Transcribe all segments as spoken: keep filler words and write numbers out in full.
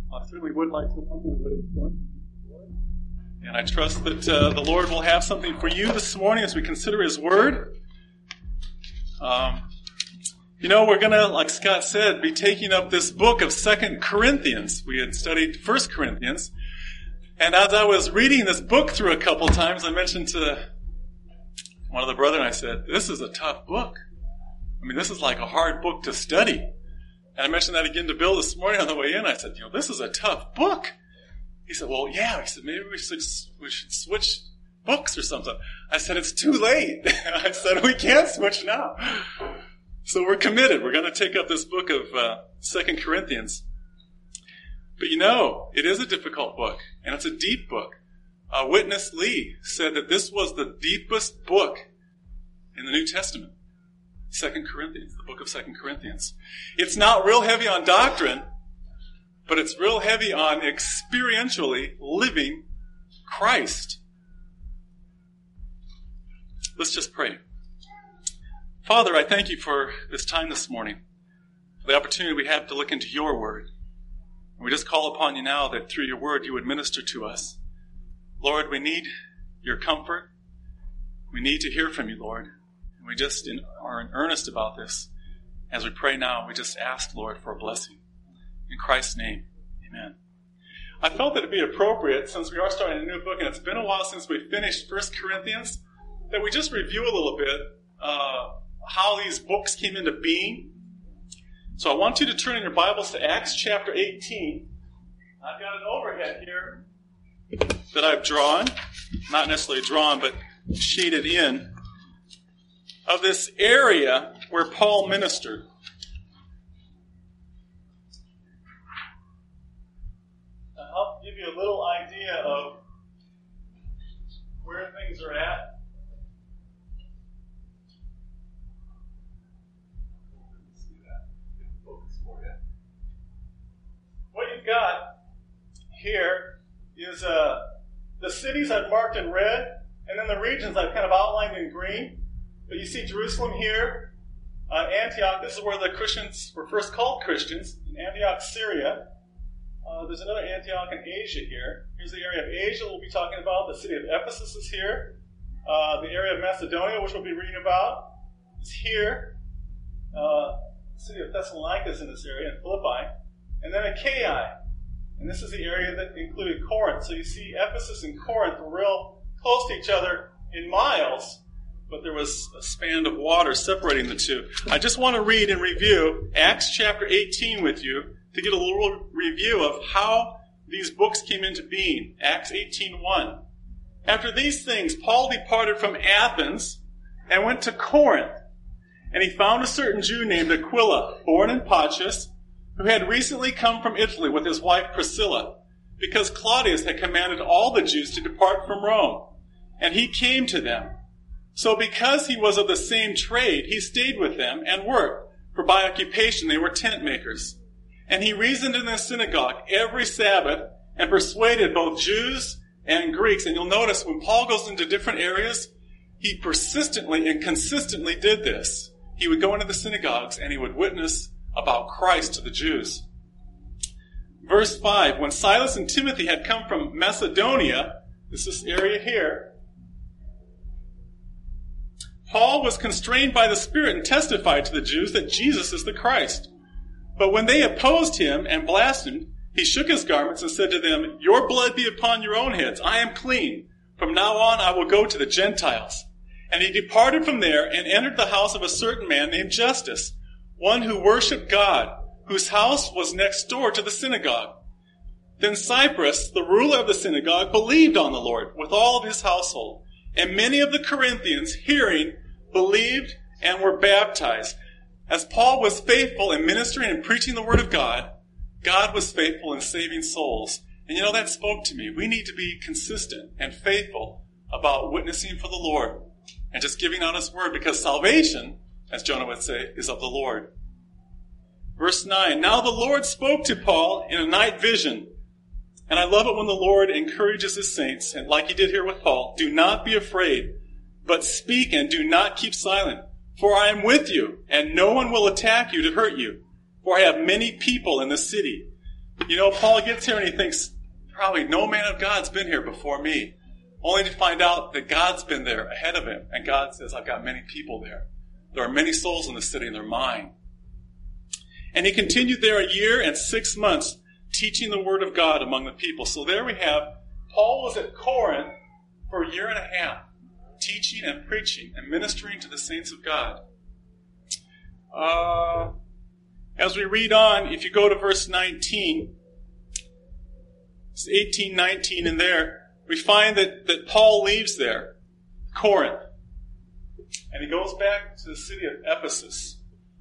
I certainly would like to open with this one. And I trust that uh, the Lord will have something for you this morning as we consider His Word. Um, you know, we're going to, like Scott said, be taking up this book of Second Corinthians. We had studied First Corinthians. And as I was reading this book through a couple times, I mentioned to one of the brethren, I said, this is a tough book. I mean, this is like a hard book to study. And I mentioned that again to Bill this morning on the way in. I said, you know, this is a tough book. He said, well, yeah. He said, maybe we should, we should switch books or something. I said, it's too late. I said, we can't switch now. So we're committed. We're going to take up this book of uh, Second Corinthians. But you know, it is a difficult book, and it's a deep book. Uh, Witness Lee said that this was the deepest book in the New Testament. Second Corinthians, the book of Second Corinthians. It's not real heavy on doctrine, but it's real heavy on experientially living Christ. Let's just pray. Father, I thank you for this time this morning, for the opportunity we have to look into your word. And we just call upon you now that through your word you would minister to us. Lord, we need your comfort. We need to hear from you, Lord. We just in, are in earnest about this. As we pray now, we just ask, Lord, for a blessing. In Christ's name, amen. I felt that it would be appropriate, since we are starting a new book, and it's been a while since we finished First Corinthians, that we just review a little bit uh, how these books came into being. So I want you to turn in your Bibles to Acts chapter eighteen. I've got an overhead here that I've drawn, not necessarily drawn, but shaded in, of this area where Paul ministered. To help give you a little idea of where things are at. See that? Get the focus for you. What you've got here is uh, the cities I've marked in red, and then the regions I've kind of outlined in green. But you see Jerusalem here, uh, Antioch, this is where the Christians were first called Christians, in Antioch, Syria. Uh, there's another Antioch in Asia here. Here's the area of Asia we'll be talking about. The city of Ephesus is here. Uh, the area of Macedonia, which we'll be reading about, is here. Uh, the city of Thessalonica is in this area, in Philippi. And then Achaia. And this is the area that included Corinth. So you see Ephesus and Corinth were real close to each other in miles, but there was a span of water separating the two. I just want to read and review Acts chapter eighteen with you to get a little review of how these books came into being. Acts eighteen one. After these things, Paul departed from Athens and went to Corinth. And he found a certain Jew named Aquila, born in Pontus, who had recently come from Italy with his wife Priscilla, because Claudius had commanded all the Jews to depart from Rome. And he came to them. So because he was of the same trade, he stayed with them and worked, for by occupation they were tent makers. And he reasoned in the synagogue every Sabbath and persuaded both Jews and Greeks. And you'll notice when Paul goes into different areas, he persistently and consistently did this. He would go into the synagogues and he would witness about Christ to the Jews. Verse five, when Silas and Timothy had come from Macedonia, this is this area here, Paul was constrained by the Spirit and testified to the Jews that Jesus is the Christ. But when they opposed him and blasphemed, he shook his garments and said to them, your blood be upon your own heads. I am clean. From now on I will go to the Gentiles. And he departed from there and entered the house of a certain man named Justus, one who worshipped God, whose house was next door to the synagogue. Then Cyprus, the ruler of the synagogue, believed on the Lord with all of his household. And many of the Corinthians, hearing, believed and were baptized. As Paul was faithful in ministering and preaching the word of God, God was faithful in saving souls. And you know, that spoke to me. We need to be consistent and faithful about witnessing for the Lord and just giving out his word, because salvation, as Jonah would say, is of the Lord. Verse nine, now the Lord spoke to Paul in a night vision. And I love it when the Lord encourages his saints, and like he did here with Paul, do not be afraid, but speak and do not keep silent. For I am with you, and no one will attack you to hurt you. For I have many people in the city. You know, Paul gets here and he thinks, probably no man of God's been here before me. Only to find out that God's been there ahead of him. And God says, I've got many people there. There are many souls in the city and they're mine. And he continued there a year and six months teaching the word of God among the people. So there we have, Paul was at Corinth for a year and a half, teaching and preaching and ministering to the saints of God. Uh, as we read on, if you go to verse nineteen, it's eighteen, nineteen in there, we find that, that Paul leaves there, Corinth, and he goes back to the city of Ephesus.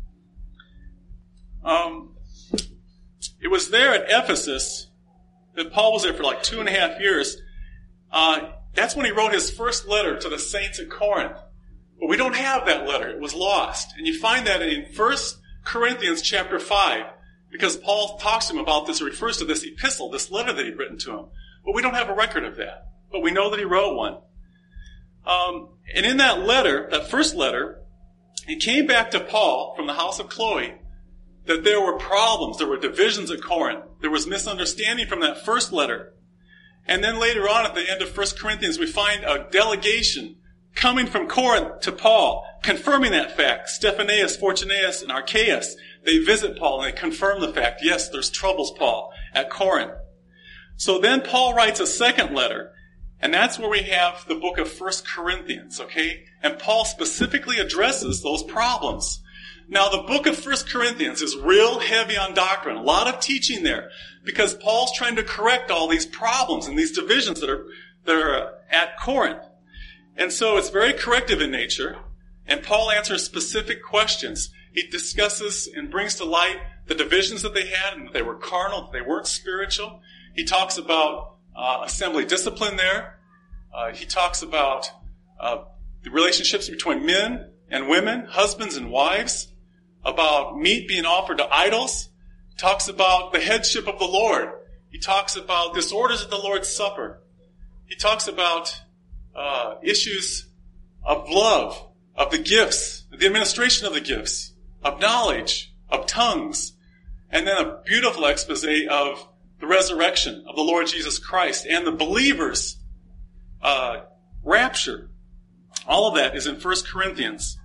Um, it was there at Ephesus that Paul was there for like two and a half years. Uh, that's when he wrote his first letter to the saints at Corinth. But we don't have that letter. It was lost. And you find that in First Corinthians chapter five, because Paul talks to him about this, or refers to this epistle, this letter that he'd written to him. But we don't have a record of that. But we know that he wrote one. Um, and in that letter, that first letter, it came back to Paul from the house of Chloe that there were problems, there were divisions at Corinth. There was misunderstanding from that first letter. And then later on at the end of First Corinthians, we find a delegation coming from Corinth to Paul, confirming that fact. Stephanas, Fortunatus, and Archaeus, they visit Paul and they confirm the fact, yes, there's troubles, Paul, at Corinth. So then Paul writes a second letter, and that's where we have the book of First Corinthians, okay? And Paul specifically addresses those problems. Now, the book of First Corinthians is real heavy on doctrine, a lot of teaching there, because Paul's trying to correct all these problems and these divisions that are, that are at Corinth. And so it's very corrective in nature, and Paul answers specific questions. He discusses and brings to light the divisions that they had, and that they were carnal, that they weren't spiritual. He talks about uh, assembly discipline there. Uh, he talks about uh, the relationships between men and women, husbands and wives, about meat being offered to idols. He talks about the headship of the Lord. He talks about disorders at the Lord's Supper. He talks about uh, issues of love, of the gifts, the administration of the gifts, of knowledge, of tongues, and then a beautiful expose of the resurrection of the Lord Jesus Christ and the believers' uh, rapture. All of that is in First Corinthians.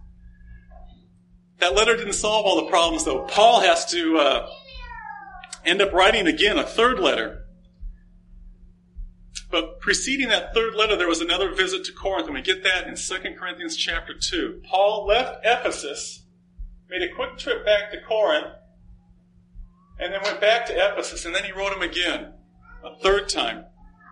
That letter didn't solve all the problems, though. Paul has to uh, end up writing again a third letter. But preceding that third letter, there was another visit to Corinth, and we get that in Second Corinthians chapter two. Paul left Ephesus, made a quick trip back to Corinth, and then went back to Ephesus, and then he wrote him again, a third time.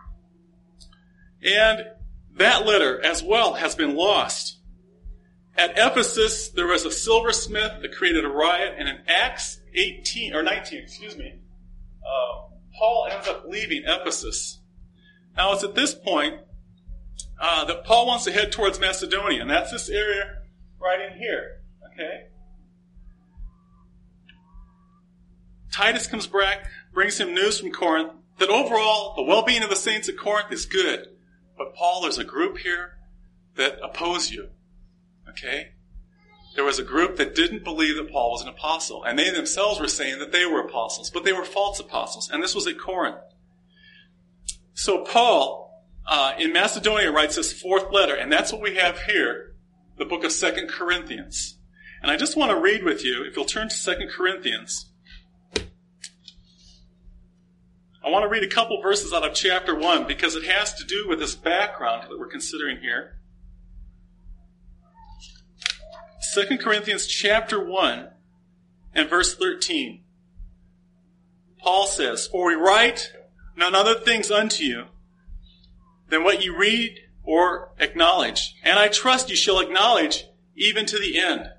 And that letter as well has been lost. At Ephesus, there was a silversmith that created a riot, and in Acts eighteen, or nineteen, excuse me, uh, Paul ends up leaving Ephesus. Now, it's at this point uh, that Paul wants to head towards Macedonia, and that's this area right in here, okay? Titus comes back, brings him news from Corinth, that overall, the well-being of the saints at Corinth is good. But Paul, there's a group here that oppose you. Okay? There was a group that didn't believe that Paul was an apostle. And they themselves were saying that they were apostles. But they were false apostles. And this was at Corinth. So Paul, uh, in Macedonia, writes this fourth letter. And that's what we have here, the book of Second Corinthians. And I just want to read with you, if you'll turn to Second Corinthians. I want to read a couple verses out of chapter one because it has to do with this background that we're considering here. Second Corinthians chapter one and verse thirteen. Paul says, "For we write none other things unto you than what you read or acknowledge. And I trust you shall acknowledge even to the end.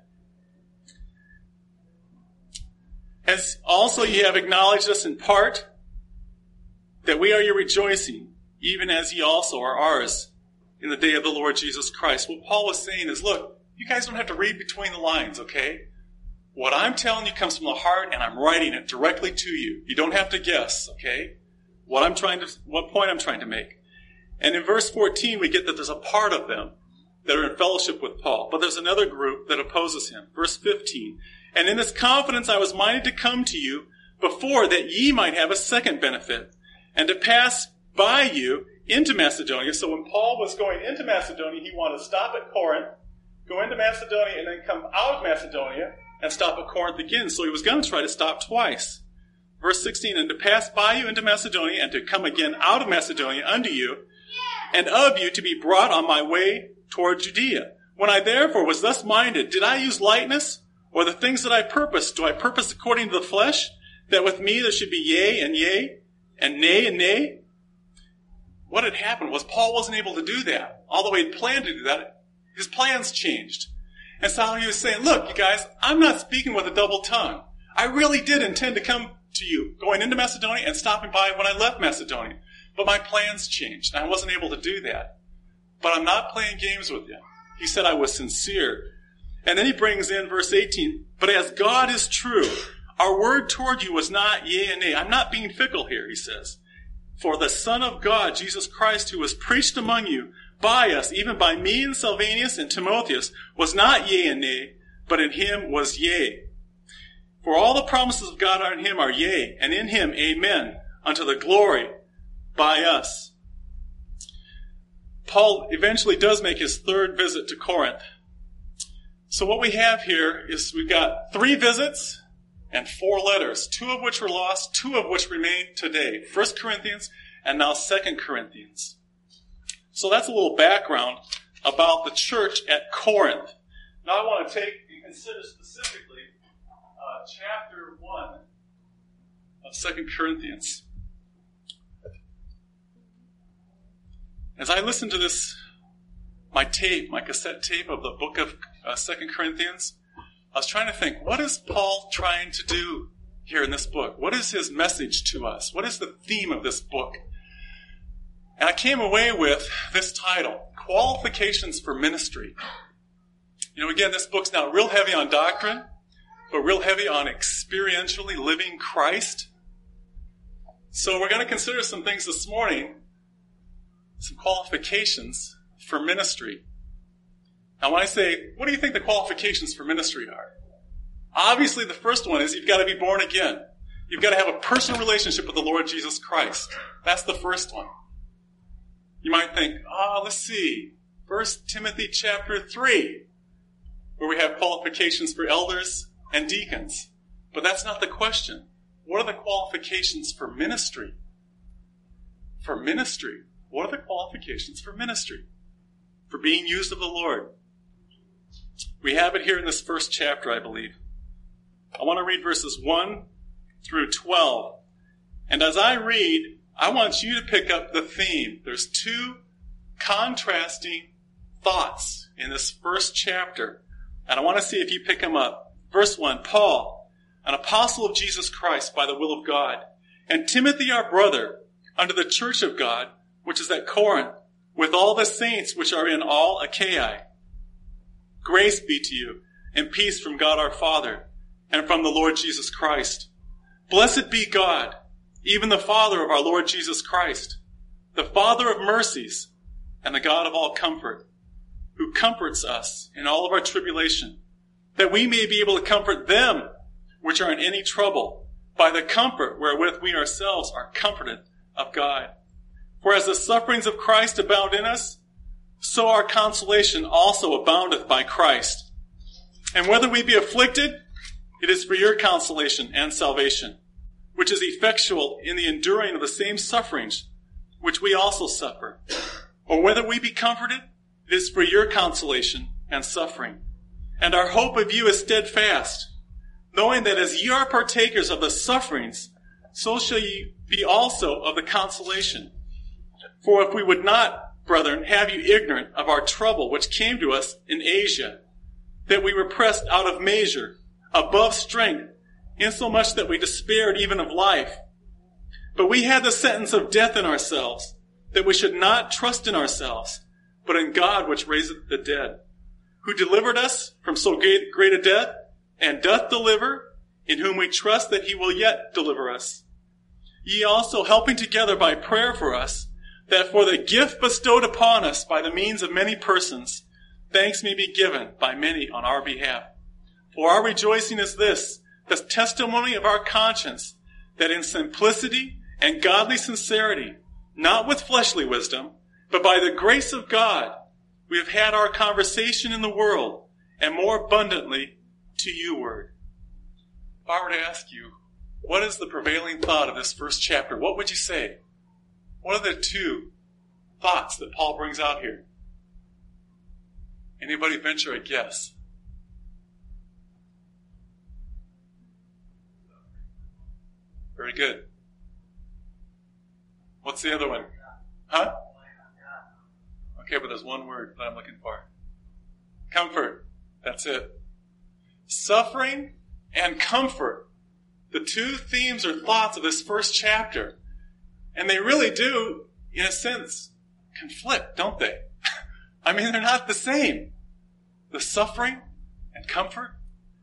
As also ye have acknowledged us in part, that we are your rejoicing, even as ye also are ours in the day of the Lord Jesus Christ." What Paul was saying is, look, you guys don't have to read between the lines, okay? What I'm telling you comes from the heart, and I'm writing it directly to you. You don't have to guess, okay? What I'm trying to, what point I'm trying to make. And in verse fourteen, we get that there's a part of them that are in fellowship with Paul, but there's another group that opposes him. Verse fifteen, "And in this confidence I was minded to come to you, before, that ye might have a second benefit, and to pass by you into Macedonia. So when Paul was going into Macedonia, he wanted to stop at Corinth, go into Macedonia, and then come out of Macedonia and stop at Corinth again. So he was going to try to stop twice. Verse sixteen, and to pass by you into Macedonia, and to come again out of Macedonia unto you, and of you to be brought on my way toward Judea. When I therefore was thus minded, did I use lightness, or the things that I purposed? Do I purpose according to the flesh, that with me there should be yea and yea, and nay and nay? What had happened was Paul wasn't able to do that. Although he had planned to do that, his plans changed. And so he was saying, look, you guys, I'm not speaking with a double tongue. I really did intend to come to you, going into Macedonia and stopping by when I left Macedonia. But my plans changed, and I wasn't able to do that. But I'm not playing games with you. He said I was sincere. And then he brings in verse eighteen, but as God is true, our word toward you was not yea and nay. I'm not being fickle here, he says. For the Son of God, Jesus Christ, who was preached among you by us, even by me and Silvanus and Timotheus, was not yea and nay, but in him was yea. For all the promises of God are in him are yea, and in him amen, unto the glory by us. Paul eventually does make his third visit to Corinth. So what we have here is we've got three visits and four letters, two of which were lost, two of which remain today. First Corinthians and now Second Corinthians. So that's a little background about the church at Corinth. Now I want to take and consider specifically uh, chapter one of Second Corinthians. As I listen to this, my tape, my cassette tape of the book of uh, Second Corinthians, I was trying to think, what is Paul trying to do here in this book? What is his message to us? What is the theme of this book? And I came away with this title, Qualifications for Ministry. You know, again, this book's now real heavy on doctrine, but real heavy on experientially living Christ. So we're going to consider some things this morning, some qualifications for ministry. Now when I say, what do you think the qualifications for ministry are? Obviously the first one is you've got to be born again. You've got to have a personal relationship with the Lord Jesus Christ. That's the first one. You might think, ah, oh, let's see, First Timothy chapter three, where we have qualifications for elders and deacons. But that's not the question. What are the qualifications for ministry? For ministry. What are the qualifications for ministry? For being used of the Lord? We have it here in this first chapter, I believe. I want to read verses one through twelve. And as I read, I want you to pick up the theme. There's two contrasting thoughts in this first chapter. And I want to see if you pick them up. Verse one, Paul, an apostle of Jesus Christ by the will of God, and Timothy our brother, unto the church of God, which is at Corinth, with all the saints which are in all Achaia. Grace be to you, and peace from God our Father, and from the Lord Jesus Christ. Blessed be God, even the Father of our Lord Jesus Christ, the Father of mercies, and the God of all comfort, who comforts us in all of our tribulation, that we may be able to comfort them which are in any trouble, by the comfort wherewith we ourselves are comforted of God. For as the sufferings of Christ abound in us, so our consolation also aboundeth by Christ. And whether we be afflicted, it is for your consolation and salvation, which is effectual in the enduring of the same sufferings which we also suffer. Or whether we be comforted, it is for your consolation and suffering. And our hope of you is steadfast, knowing that as ye are partakers of the sufferings, so shall ye be also of the consolation. For if we would not, brethren, have you ignorant of our trouble which came to us in Asia, that we were pressed out of measure, above strength, insomuch that we despaired even of life. But we had the sentence of death in ourselves, that we should not trust in ourselves, but in God which raiseth the dead, who delivered us from so great, great a death, and doth deliver, in whom we trust that he will yet deliver us. Ye also helping together by prayer for us, that for the gift bestowed upon us by the means of many persons, thanks may be given by many on our behalf. For our rejoicing is this, the testimony of our conscience, that in simplicity and godly sincerity, not with fleshly wisdom, but by the grace of God, we have had our conversation in the world, and more abundantly to you word. If I were to ask you, what is the prevailing thought of this first chapter? What would you say? What are the two thoughts that Paul brings out here? Anybody venture a guess? Very good. What's the other one? Huh? Okay, but there's one word that I'm looking for. Comfort. That's it. Suffering and comfort. The two themes or thoughts of this first chapter. And they really do, in a sense, conflict, don't they? I mean, they're not the same. The suffering and comfort.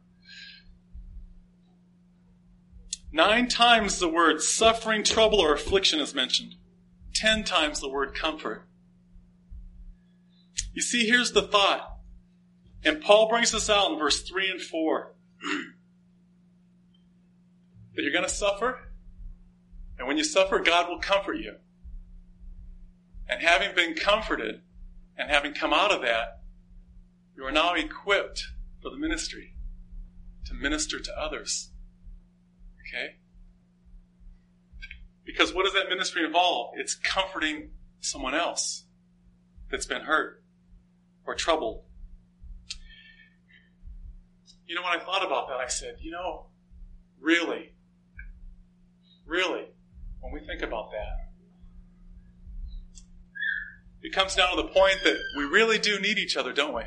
Nine times the word suffering, trouble, or affliction is mentioned. Ten times the word comfort. You see, here's the thought. And Paul brings this out in verse three and four. That you're going to suffer. And when you suffer, God will comfort you. And having been comforted, and having come out of that, you are now equipped for the ministry. To minister to others. Okay? Because what does that ministry involve? It's comforting someone else that's been hurt or troubled. You know, when I thought about that, I said, you know, really, really, when we think about that, it comes down to the point that we really do need each other, don't we?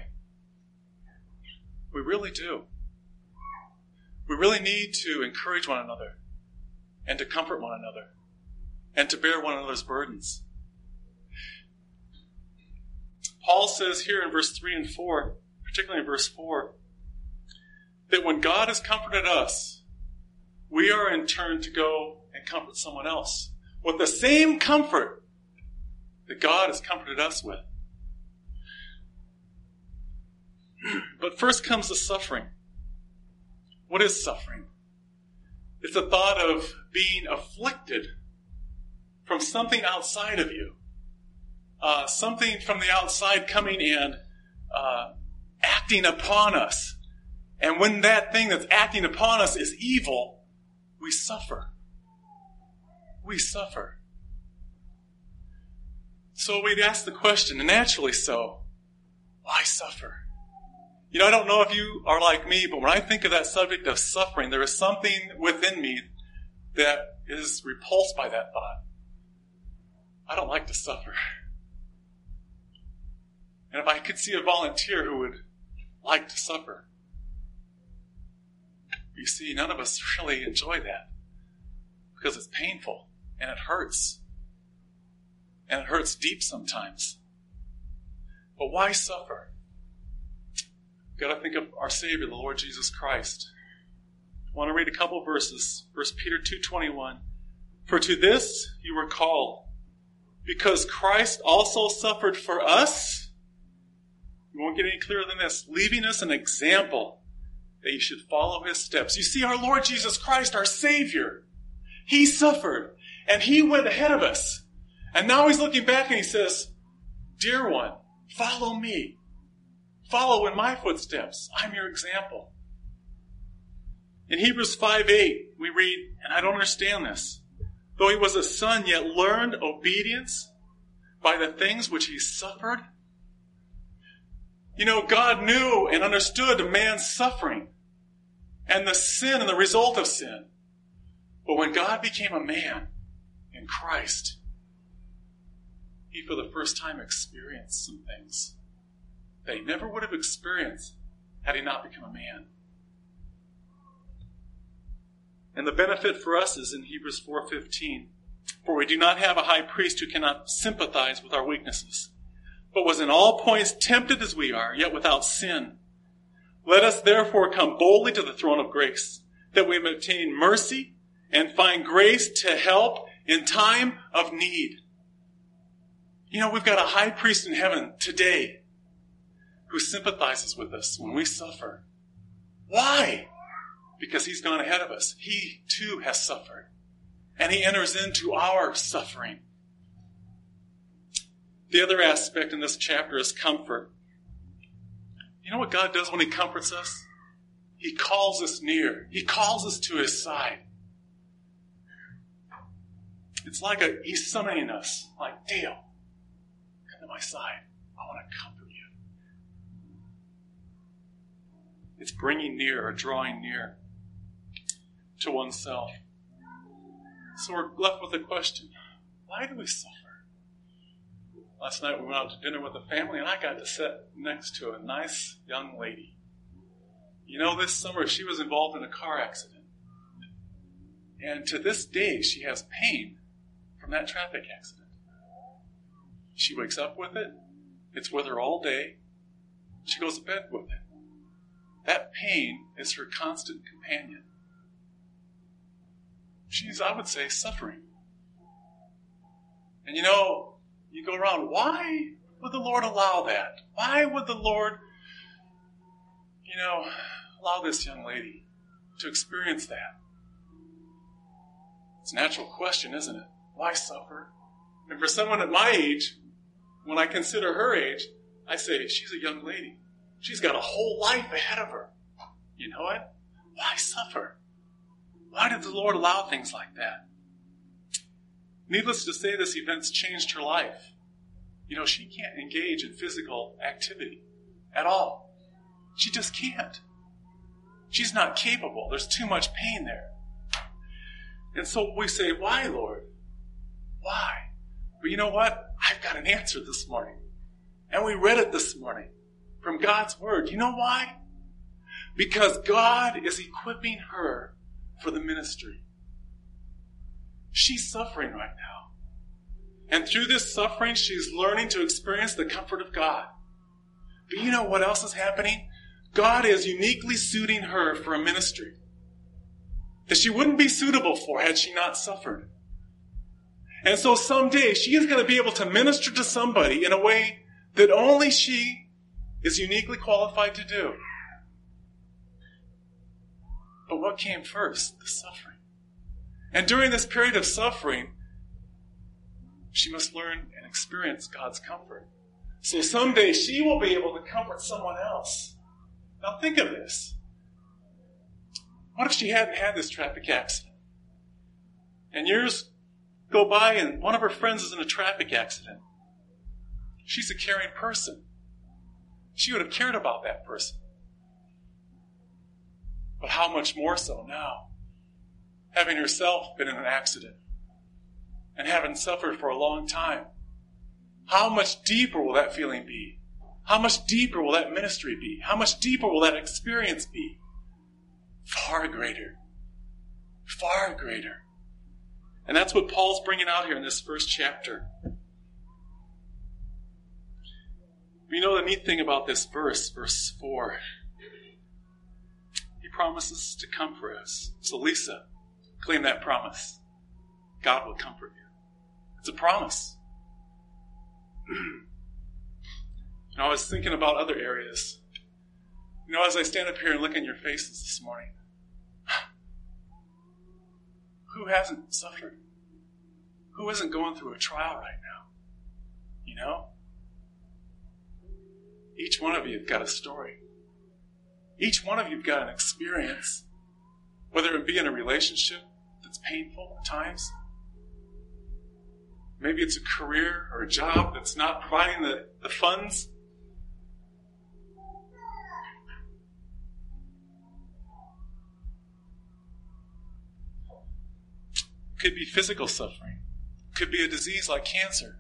We really do. We really need to encourage one another and to comfort one another and to bear one another's burdens. Paul says here in verse three and four, particularly in verse four, that when God has comforted us, we are in turn to go and comfort someone else with the same comfort that God has comforted us with. But first comes the suffering. What is suffering? It's a thought of being afflicted from something outside of you. Uh, something from the outside coming and uh, acting upon us. And when that thing that's acting upon us is evil, we suffer. We suffer. So we'd ask the question, and naturally so, why suffer? You know, I don't know if you are like me, but when I think of that subject of suffering, there is something within me that is repulsed by that thought. I don't like to suffer. And if I could see a volunteer who would like to suffer, you see, none of us really enjoy that because it's painful and it hurts. And it hurts deep sometimes. But why suffer? We've got to think of our Savior, the Lord Jesus Christ. I want to read a couple verses. First Peter two twenty-one. For to this you were called, because Christ also suffered for us. You won't get any clearer than this. Leaving us an example that you should follow his steps. You see, our Lord Jesus Christ, our Savior, he suffered and he went ahead of us. And now he's looking back and he says, dear one, follow me. Follow in my footsteps. I'm your example. In Hebrews five eight, we read, and I don't understand this, though he was a son, yet learned obedience by the things which he suffered. You know, God knew and understood a man's suffering and the sin and the result of sin. But when God became a man in Christ, he for the first time experienced some things that he never would have experienced had he not become a man. And the benefit for us is in Hebrews four fifteen. For we do not have a high priest who cannot sympathize with our weaknesses, but was in all points tempted as we are, yet without sin. Let us therefore come boldly to the throne of grace, that we may obtain mercy and find grace to help in time of need. You know, we've got a high priest in heaven today who sympathizes with us when we suffer. Why? Because he's gone ahead of us. He too has suffered. And he enters into our suffering. The other aspect in this chapter is comfort. You know what God does when he comforts us? He calls us near. He calls us to his side. It's like a, he's summoning us, like, Dale, come to my side. I want to comfort you. It's bringing near or drawing near to oneself. So we're left with the question, why do we suffer? Last night we went out to dinner with the family and I got to sit next to a nice young lady. You know, this summer she was involved in a car accident. And to this day she has pain from that traffic accident. She wakes up with it. It's with her all day. She goes to bed with it. That pain is her constant companion. She's, I would say, suffering. And you know, you go around, why would the Lord allow that? Why would the Lord, you know, allow this young lady to experience that? It's a natural question, isn't it? Why suffer? And for someone at my age, when I consider her age, I say, she's a young lady. She's got a whole life ahead of her. You know it? Why suffer? Why did the Lord allow things like that? Needless to say, this event's changed her life. You know, she can't engage in physical activity at all. She just can't. She's not capable. There's too much pain there. And so we say, why, Lord? Why? But you know what? I've got an answer this morning. And we read it this morning from God's Word. You know why? Because God is equipping her for the ministry. She's suffering right now. And through this suffering, she's learning to experience the comfort of God. But you know what else is happening? God is uniquely suiting her for a ministry that she wouldn't be suitable for had she not suffered. And so someday she is going to be able to minister to somebody in a way that only she is uniquely qualified to do. But what came first? The suffering. And during this period of suffering, she must learn and experience God's comfort. So someday she will be able to comfort someone else. Now think of this. What if she hadn't had this traffic accident? And years go by and one of her friends is in a traffic accident. She's a caring person. She would have cared about that person. But how much more so now, having herself been in an accident and having suffered for a long time. How much deeper will that feeling be? How much deeper will that ministry be? How much deeper will that experience be? Far greater. Far greater. And that's what Paul's bringing out here in this first chapter. You know the neat thing about this verse, verse four. He promises to comfort us. So Lisa, claim that promise. God will comfort you. It's a promise. You know, I was thinking about other areas. You know, as I stand up here and look in your faces this morning, who hasn't suffered? Who isn't going through a trial right now? You know? Each one of you have got a story. Each one of you have got an experience, whether it be in a relationship that's painful at times. Maybe it's a career or a job that's not providing the, the funds. It could be physical suffering. It could be a disease like cancer.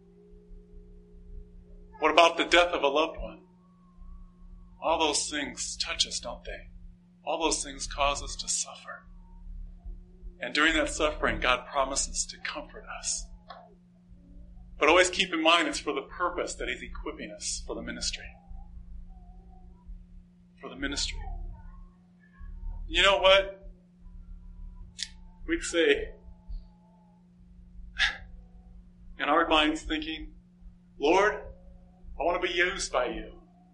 What about the death of a loved one? All those things touch us, don't they? All those things cause us to suffer. And during that suffering, God promises to comfort us. But always keep in mind it's for the purpose that He's equipping us for the ministry. For the ministry. You know what? We'd say, in our minds thinking, Lord, I want to be used by you.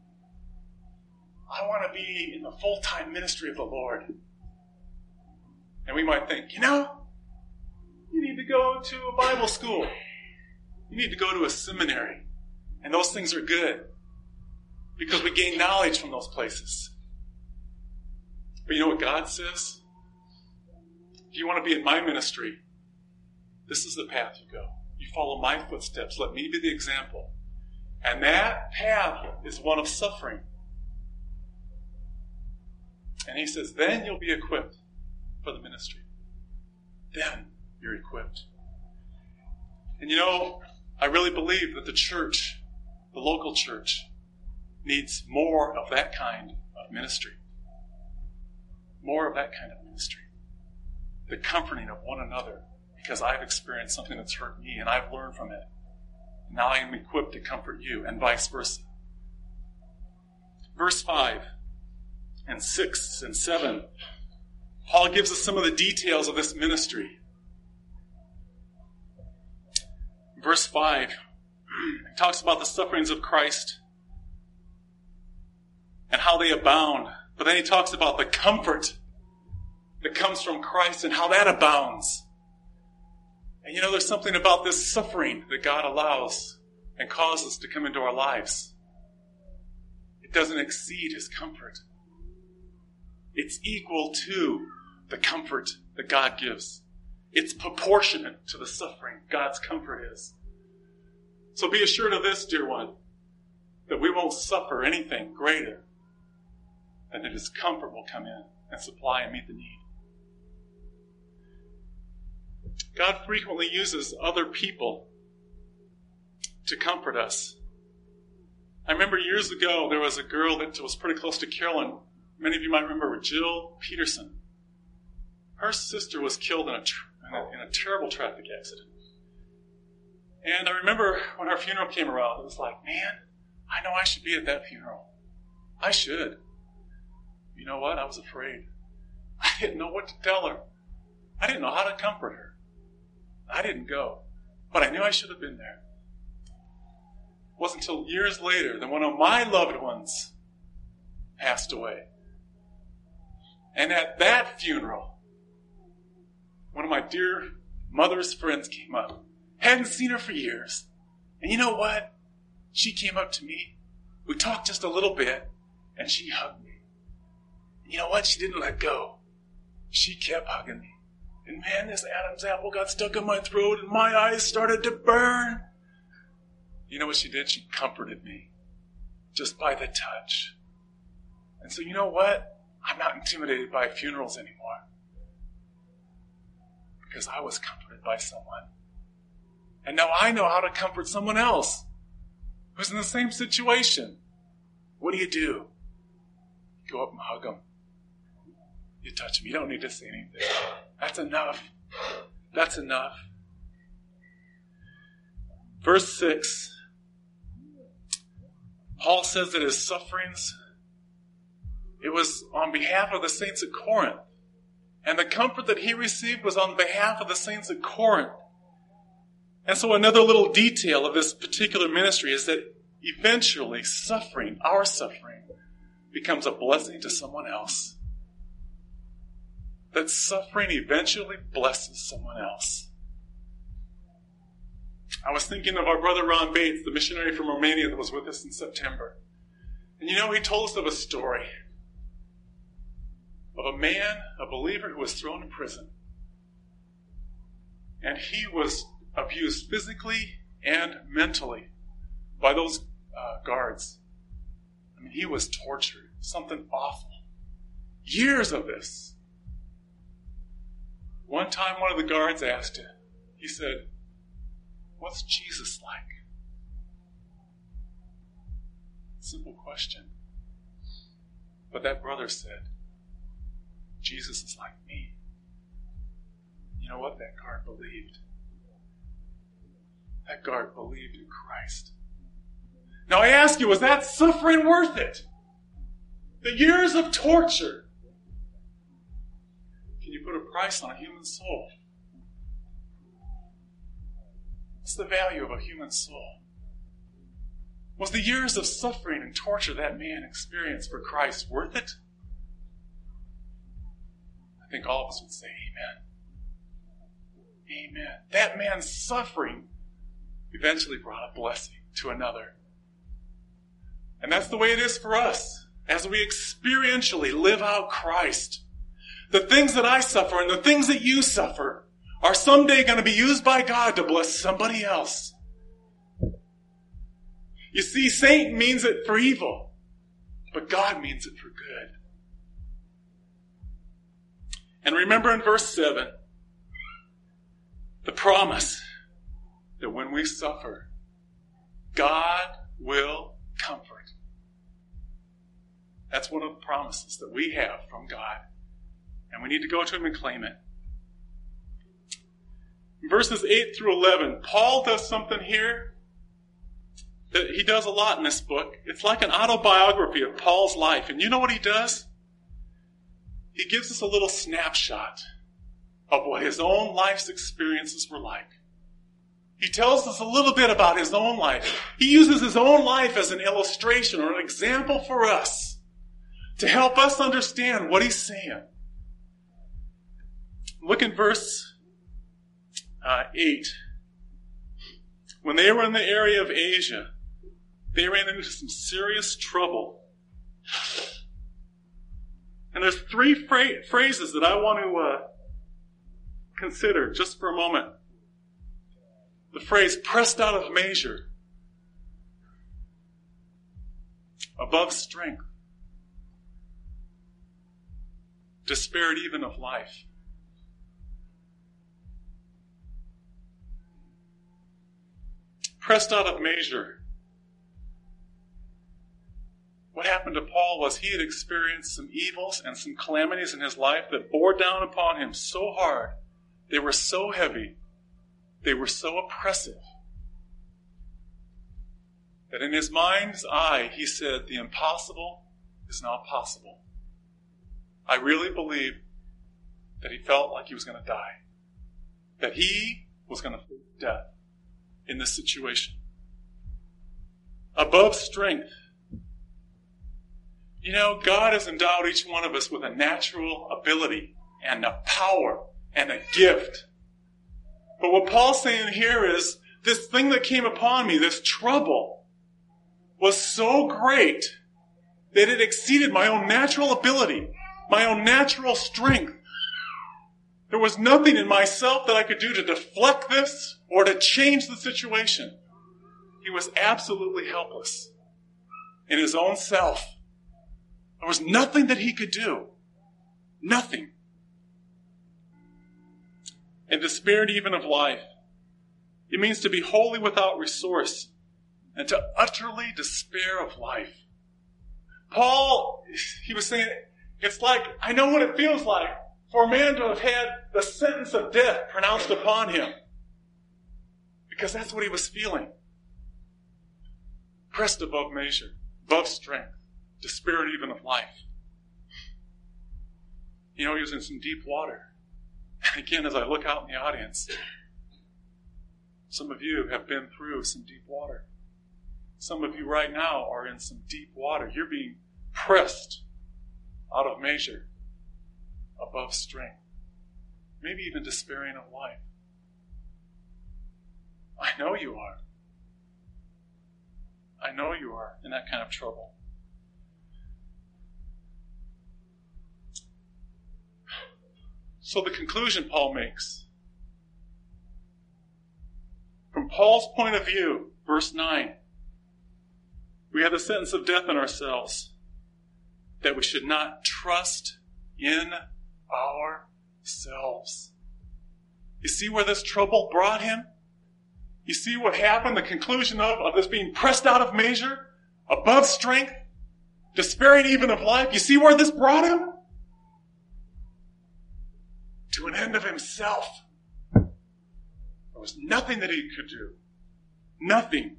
I want to be in the full-time ministry of the Lord. And we might think, you know, to go to a Bible school. You need to go to a seminary. And those things are good because we gain knowledge from those places. But you know what God says? If you want to be in my ministry, this is the path you go. You follow my footsteps. Let me be the example. And that path is one of suffering. And he says, then you'll be equipped for the ministry. Then you're equipped. And you know, I really believe that the church, the local church, needs more of that kind of ministry. More of that kind of ministry. The comforting of one another, because I've experienced something that's hurt me and I've learned from it. Now I am equipped to comfort you, and vice versa. Verse five and six and seven, Paul gives us some of the details of this ministry. Verse five, he talks about the sufferings of Christ and how they abound. But then he talks about the comfort that comes from Christ and how that abounds. And you know, there's something about this suffering that God allows and causes to come into our lives. It doesn't exceed his comfort. It's equal to the comfort that God gives. It's proportionate to the suffering God's comfort is. So be assured of this, dear one, that we won't suffer anything greater than that his comfort will come in and supply and meet the need. God frequently uses other people to comfort us. I remember years ago there was a girl that was pretty close to Carolyn. Many of you might remember Jill Peterson. Her sister was killed in a, in a, in a terrible traffic accident. And I remember when her funeral came around, it was like, man, I know I should be at that funeral. I should. You know what? I was afraid. I didn't know what to tell her. I didn't know how to comfort her. I didn't go, but I knew I should have been there. It wasn't until years later that one of my loved ones passed away. And at that funeral, one of my dear mother's friends came up. Hadn't seen her for years. And you know what? She came up to me. We talked just a little bit, and she hugged me. You know what? She didn't let go. She kept hugging me. And man, this Adam's apple got stuck in my throat and my eyes started to burn. You know what she did? She comforted me just by the touch. And so you know what? I'm not intimidated by funerals anymore because I was comforted by someone. And now I know how to comfort someone else who's in the same situation. What do you do? You go up and hug them. You touch them. You don't need to say anything. That's enough. That's enough. Verse six. Paul says that his sufferings, it was on behalf of the saints at Corinth. And the comfort that he received was on behalf of the saints at Corinth. And so another little detail of this particular ministry is that eventually suffering, our suffering, becomes a blessing to someone else. That suffering eventually blesses someone else. I was thinking of our brother Ron Bates, the missionary from Romania that was with us in September. And you know, he told us of a story of a man, a believer, who was thrown in prison. And he was abused physically and mentally by those uh, guards. I mean, he was tortured. Something awful. Years of this. One time one of the guards asked him, he said, what's Jesus like? Simple question. But that brother said, Jesus is like me. You know what? That guard believed. That guard believed in Christ. Now I ask you, was that suffering worth it? The years of torture. Can you put a price on a human soul? What's the value of a human soul? Was the years of suffering and torture that man experienced for Christ worth it? I think all of us would say amen. Amen. That man's suffering eventually brought a blessing to another. And that's the way it is for us as we experientially live out Christ. The things that I suffer and the things that you suffer are someday going to be used by God to bless somebody else. You see, Satan means it for evil, but God means it for good. And remember in verse seven, the promise that when we suffer, God will comfort. That's one of the promises that we have from God. And we need to go to Him and claim it. In verses eight through eleven, Paul does something here that he does a lot in this book. It's like an autobiography of Paul's life. And you know what he does? He gives us a little snapshot of what his own life's experiences were like. He tells us a little bit about his own life. He uses his own life as an illustration or an example for us to help us understand what he's saying. Look in verse uh, eight. When they were in the area of Asia, they ran into some serious trouble. And there's three fra- phrases that I want to uh, consider just for a moment. The phrase, pressed out of measure, above strength, despaired even of life. Pressed out of measure. What happened to Paul was he had experienced some evils and some calamities in his life that bore down upon him so hard. They were so heavy. They were so oppressive that in his mind's eye, he said, the impossible is now possible. I really believe that he felt like he was going to die. That he was going to face death in this situation. Above strength. You know, God has endowed each one of us with a natural ability and a power and a gift. But what Paul's saying here is, this thing that came upon me, this trouble, was so great that it exceeded my own natural ability, my own natural strength. There was nothing in myself that I could do to deflect this or to change the situation. He was absolutely helpless in his own self. There was nothing that he could do. Nothing. And despaired even of life. It means to be wholly without resource and to utterly despair of life. Paul, he was saying, it's like, I know what it feels like for a man to have had the sentence of death pronounced upon him. Because that's what he was feeling. Pressed above measure, above strength, despaired even of life. You know, he was in some deep water. And again, as I look out in the audience, some of you have been through some deep water. Some of you right now are in some deep water. You're being pressed out of measure, above strength, maybe even despairing of life. I know you are. I know you are in that kind of trouble. So the conclusion Paul makes, from Paul's point of view, verse nine, we have the sentence of death in ourselves, that we should not trust in ourselves. You see where this trouble brought him? You see what happened, the conclusion of, of this being pressed out of measure, above strength, despairing even of life. You see where this brought him? To an end of himself. There was nothing that he could do. Nothing.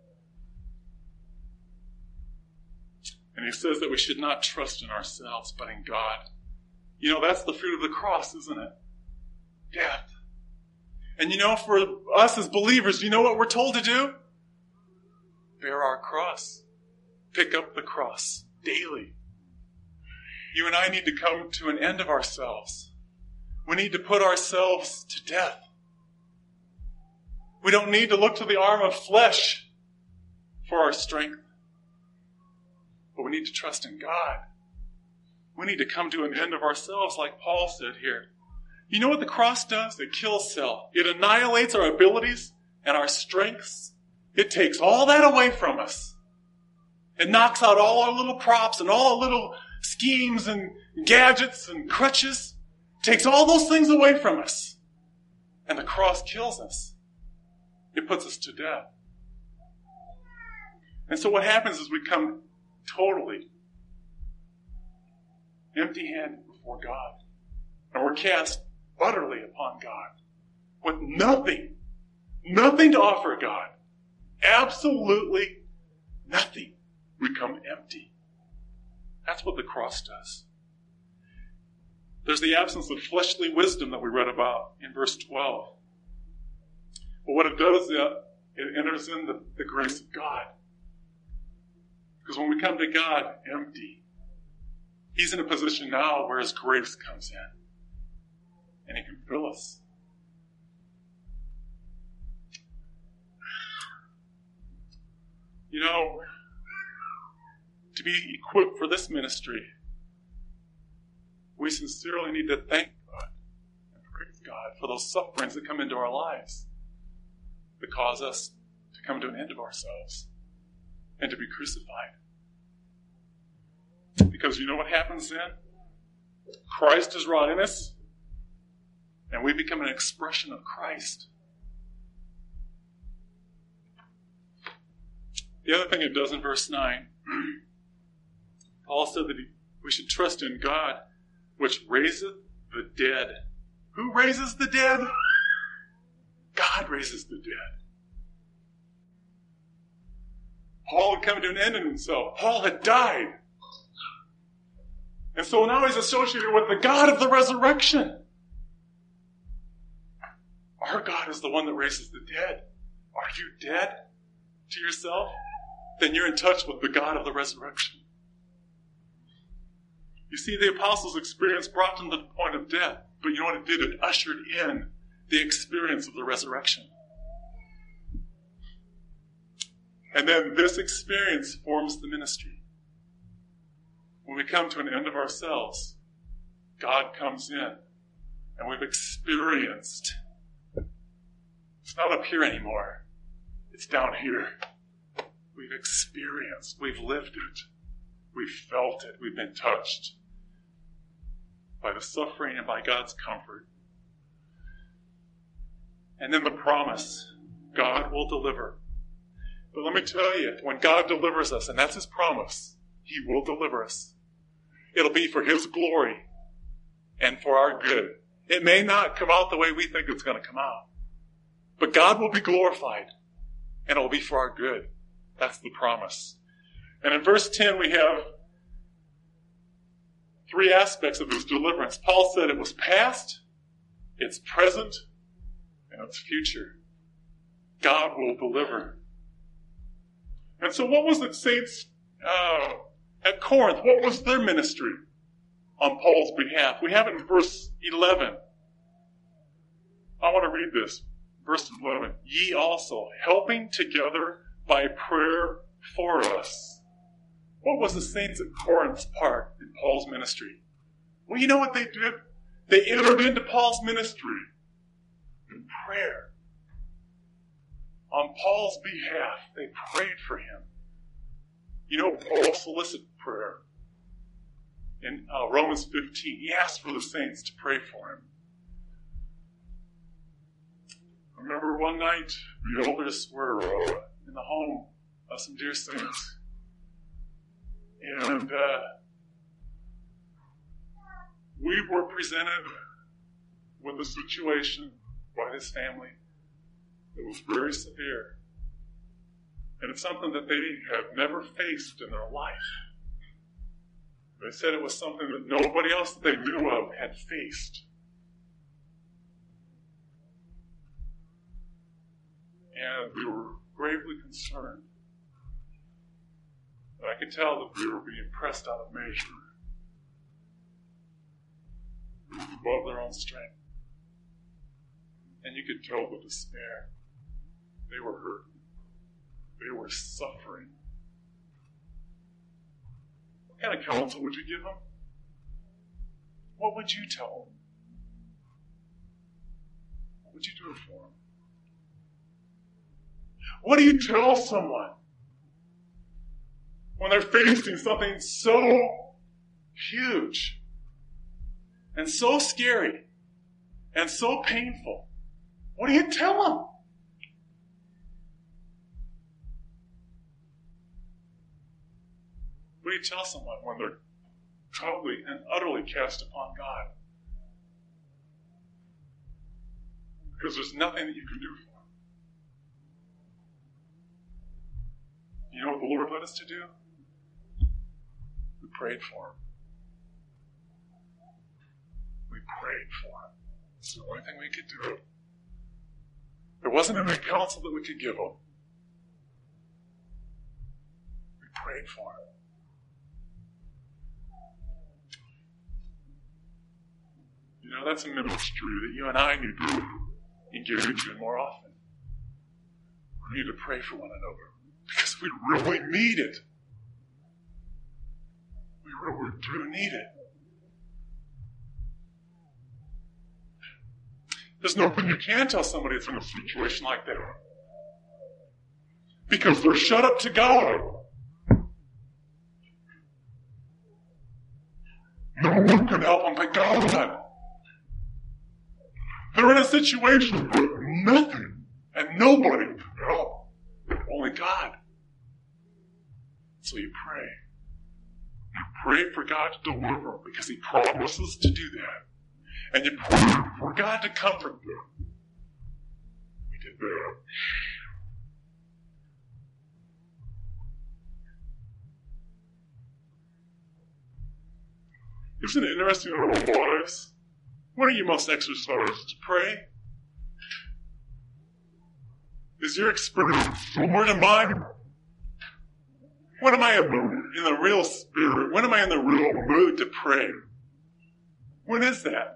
And he says that we should not trust in ourselves, but in God. You know, that's the fruit of the cross, isn't it? Death. And you know, for us as believers, you know what we're told to do? Bear our cross. Pick up the cross daily. You and I need to come to an end of ourselves. We need to put ourselves to death We don't need to look to the arm of flesh for our strength. But we need to trust in God. We need to come to an end of ourselves like Paul said here. You know what the cross does? It kills self. It annihilates our abilities and our strengths. It takes all that away from us. It knocks out all our little props and all our little schemes and gadgets and crutches. It takes all those things away from us. And the cross kills us. It puts us to death. And so what happens is we come totally empty-handed before God. And we're cast utterly upon God with nothing, nothing to offer God. Absolutely nothing. We come empty. That's what the cross does. There's the absence of fleshly wisdom that we read about in verse twelve. But what it does is it enters in the, the grace of God. Because when we come to God empty, He's in a position now where His grace comes in. And He can fill us. You know, to be equipped for this ministry, we sincerely need to thank God and praise God for those sufferings that come into our lives that cause us to come to an end of ourselves and to be crucified. Because you know what happens then? Christ is wrought in us, and we become an expression of Christ. The other thing it does in verse nine, Paul said that he, we should trust in God, which raiseth the dead. Who raises the dead? God raises the dead. Paul had come to an end in himself. Paul had died. And so now he's associated with the God of the resurrection. Our God is the one that raises the dead. Are you dead to yourself? Then you're in touch with the God of the resurrection. You see, the apostles' experience brought them to the point of death. But you know what it did? It ushered in the experience of the resurrection. And then this experience forms the ministry. When we come to an end of ourselves, God comes in, and we've experienced. It's not up here anymore. It's down here. We've experienced. We've lived it. We've felt it. We've been touched by the suffering and by God's comfort. And then the promise, God will deliver. But let me tell you, when God delivers us, and that's His promise, He will deliver us. It'll be for His glory and for our good. It may not come out the way we think it's going to come out. But God will be glorified, and it will be for our good. That's the promise. And in verse ten, we have three aspects of His deliverance. Paul said it was past, it's present, and it's future. God will deliver. And so what was the saints uh, at Corinth? What was their ministry on Paul's behalf? We have it in verse eleven. I want to read this. Verse eleven. Ye also, helping together by prayer for us. What was the saints at Corinth's part in Paul's ministry? Well, you know what they did? They entered into Paul's ministry in prayer. On Paul's behalf, they prayed for him. You know, Paul solicited prayer. In uh, Romans fifteen, he asked for the saints to pray for him. I remember one night, the elders were uh, in the home of some dear saints. And uh, we were presented with a situation by this family that was very severe. And it's something that they have never faced in their life. They said it was something that nobody else that they knew of had faced. And we were gravely concerned. And I could tell that we were being pressed out of measure. It was above their own strength. And you could tell the despair. They were hurt. They were suffering. What kind of counsel would you give them? What would you tell them? What would you do for them? What do you tell someone when they're facing something so huge and so scary and so painful? What do you tell them? What do you tell someone when they're totally and utterly cast upon God? Because there's nothing that you can do for them. You know what the Lord led us to do? We prayed for him. We prayed for him. It's the only thing we could do. There wasn't any counsel that we could give him. We prayed for him. You know, that's a ministry that you and I need to engage in more often. We need to pray for one another because we really need it. We really do need it. There's nothing you can tell somebody that's in a situation like that. Because they're shut up to God. No one can help them but God. They're in a situation with nothing and nobody can help. Only God. So you pray. You pray for God to deliver them because he promises to do that. And you pray for God to comfort them. We did that. Isn't it interesting in our lives? When are you most exercised to pray? Is your experience similar to mine? When am I in the, in the real spirit? When am I in the real mood to pray? When is that?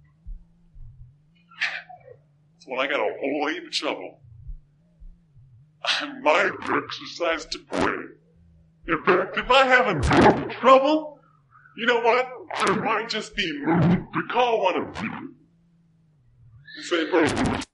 It's when I got a whole heap of trouble. I might exercise to pray. In fact, if I have enough trouble, you know what? I might just be moved to call one of you and say, brother,